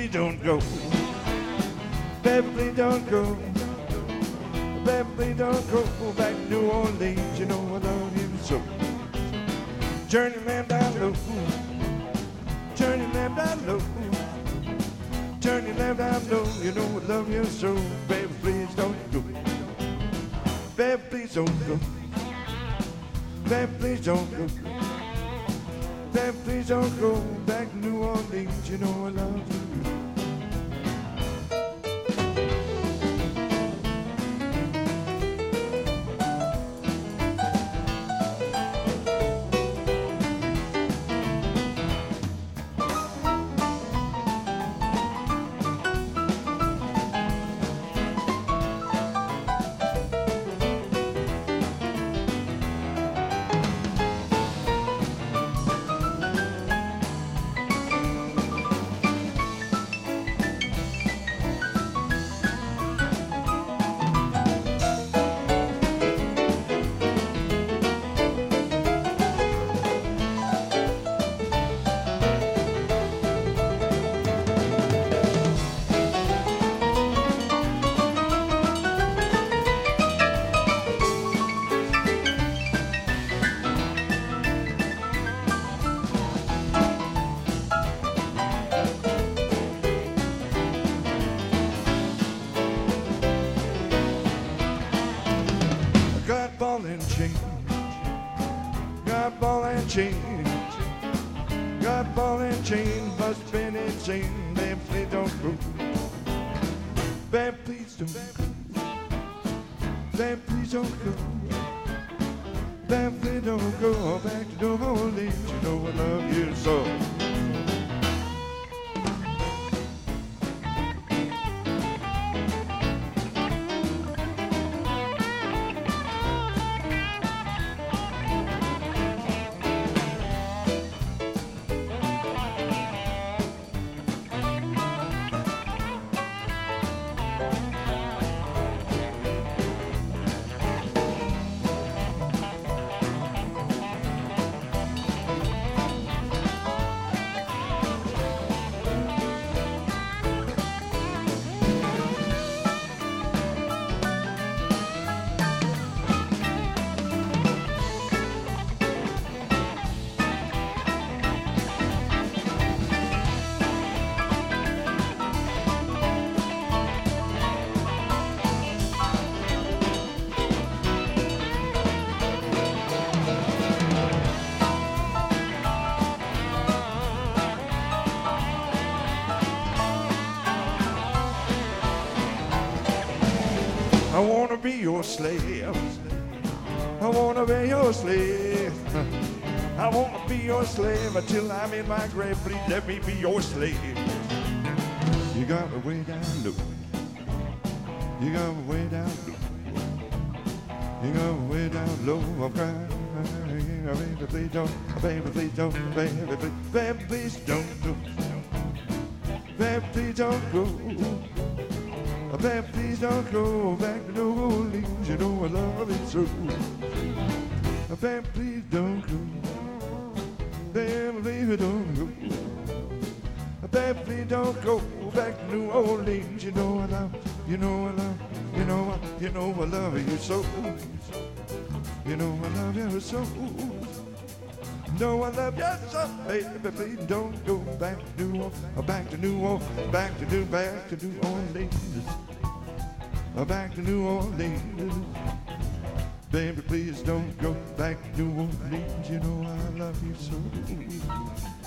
please don't go. Baby, please don't go. Baby, please don't go back to New Orleans. You know I love you so. Turn your lamp down low. Turn your lamp down low. Turn your lamp down low. You know I love you so. Baby, please don't go. Baby, please don't go. Baby, please don't go. Baby, please don't go back to New Orleans. You know I love you. Got ball and chain, got ball and chain, got ball and chain, must been insane. Baby, please don't go. Baby, please don't go. Baby, please don't go. Baby, please don't go back to New Orleans. You know I love you so. I wanna be your slave. I wanna be your slave. I wanna be your slave until I'm in my grave. Please let me be your slave. You got me way down low. You got me way down low. You got me way down low. I'm crying. Baby, please don't. Baby, please don't. Baby, please. Baby, please don't go. Baby, please don't go. Baby, please don't go back to New Orleans. You know I love it so. Baby, please don't go. Baby, please don't go. Baby, please don't go back to New Orleans. You know I love, you know I love, you know I love you so. You know I love you so. No, I love you so, baby. Please don't go back to New Orleans, back to New Orleans, back to New Orleans, back to New Orleans. Baby, please don't go back to New Orleans. You know I love you so.